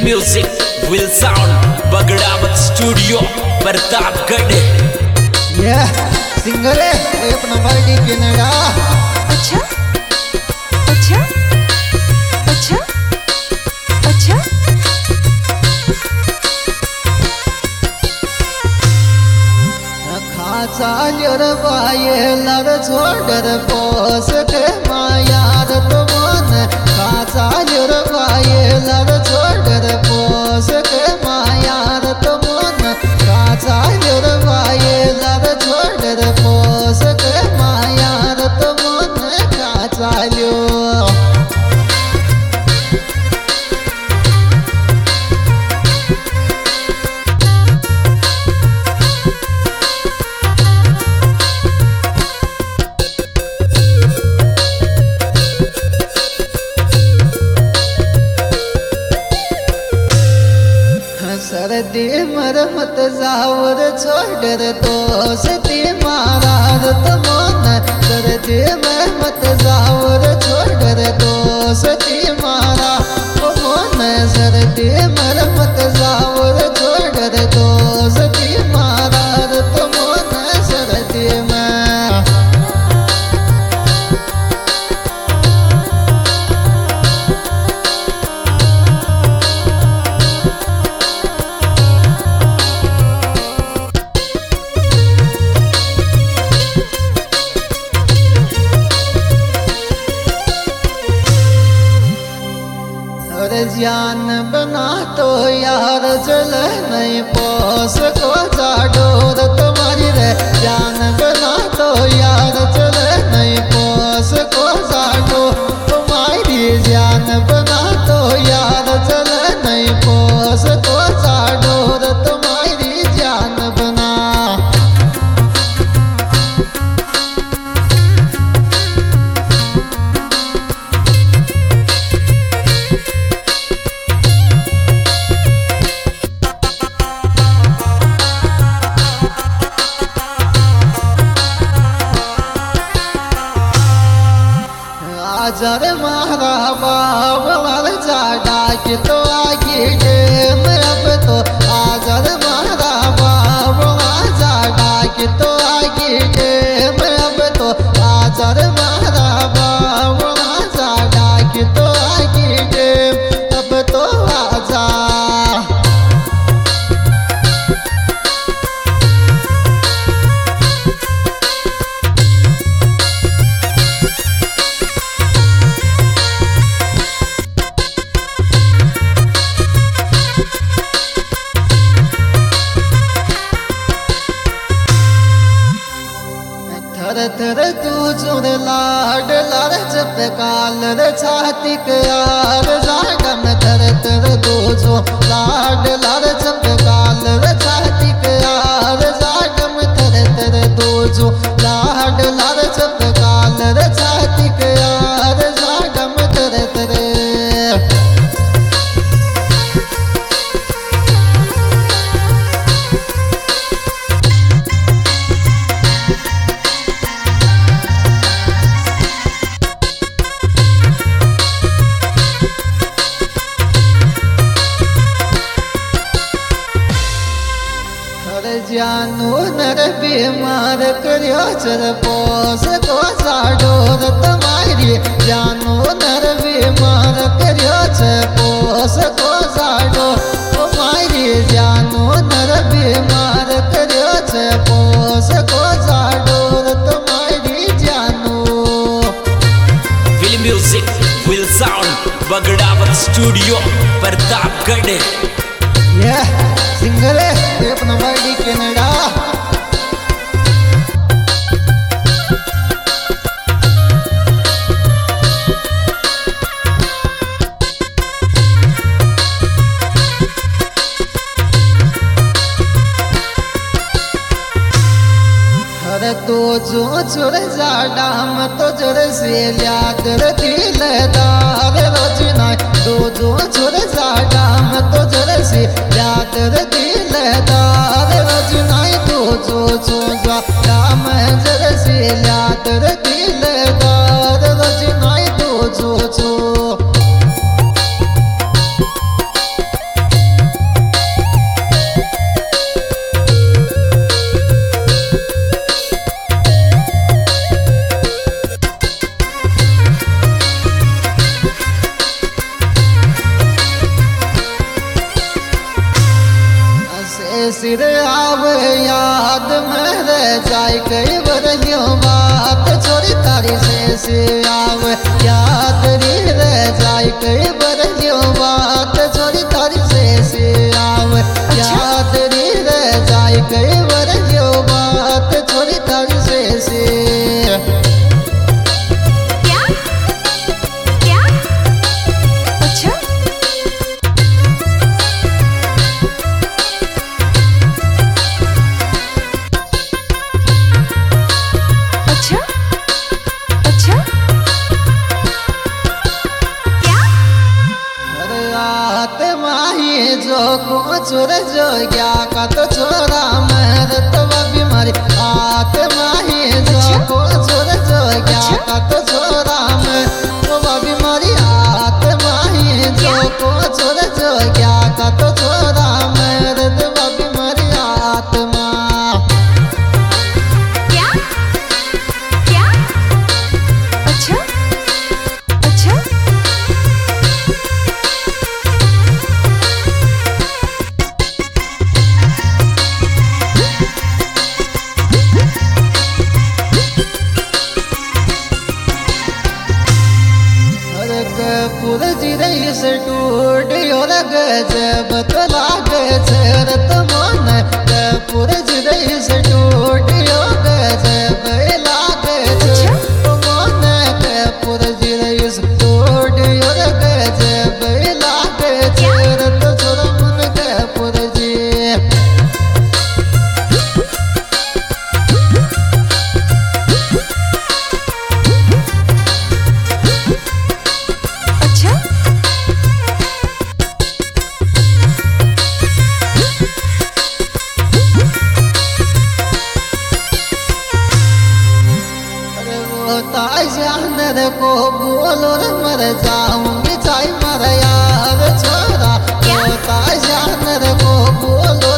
Music will sound Bagdawat studio Pratapgarh. ये singer है वो अपना बर्थडे कनाडा। अच्छा अच्छा अच्छा अच्छा खाचा लियर बाये लर छोड़र पोस के मायार तो मन खाचा लियर बाये लर छोड़र पोस के मायार तो मन खाचा लियर बाये लर छोड़र पोस के मायार तो मन खाचा लियो। सर्दी मरमत जावर छोड़र दोस्ती मारार तो मन सर्दी मरमत जावर छोड़र दोस्ती मारा ओ मन सर्दी मरमत जावर छोड़र दोस्ती मारार तो मन सर्दी में। जान बना तो यार जल नहीं पोस को जाडोर तुम्हारी रे जान बना तो यार जल नहीं पोस को जाडो तुम्हारी जान बना तो यार जल नहीं पोस को जाडोर तुम्हारी जान बना। जर मारा बाबा जाडा कि तो आगे डेम अब तो आजर मारा बाबा जाडा कि तो आगे डेम अब तो आजर मारा बाबा जाडा कि तो आगे डेम अब तो आजा। थर थर तू जुड़ लाड लार जप काल रे छाती के यार जागम थर थर तू जो लाड लार जप काल रे छाती के यार जागम थर थर तू जो लाड लार जप काल रे छाती के यार जागम थर थर। जानू नर बीमार करियो चर पोस को जाडोर तुम्हारी जानू नर बीमार करियो चर पोस को जाडो तुम्हारी जानू नर बीमार करियो चर पोस को जाडोर तुम्हारी जानू। Will music will sound Bagdawat studio Pratapgarh. ये सिंगर है वो अपना बर्थडे कनाडा। हर तो जो छोड़ जाडा म तो जड़ से याद दिल दार रोज ना तो जो छोड़ जाडा म तो जड़ से याद दिल दार रोज ना तो जो छोड़ा राम जड़ से याद दिल दार रोज ना तो जो छो। से आवे याद रे रह जाए कई बरलियों बात छोड़ी तारी से आवे याद रे रह जाए कई बरलियों बात छोड़ी तारी से क्या क्या अच्छा अच्छा अच्छा क्या रात माही जो को छोर जो गया का तो छोरा मरत बीमारी हाथ माही जो को छोर जो गया का तो छोरा में तो बीमारी हाथ माही जो को छोर जो गया का तो छोरा मरत बीमारी आत्मा क्या क्या अच्छा अच्छा पूरे जिरे से टूट और गजब तो लागे रत मन पूरे जिरे से टूट और गजब लागे मन पूरे जिरे से टूट और गजब लागे रत छोड़ मन के पूरे जी अच्छा जानर को बोलो रे मर जाऊंगी चाहे मर यार छोरा जानर को बोलो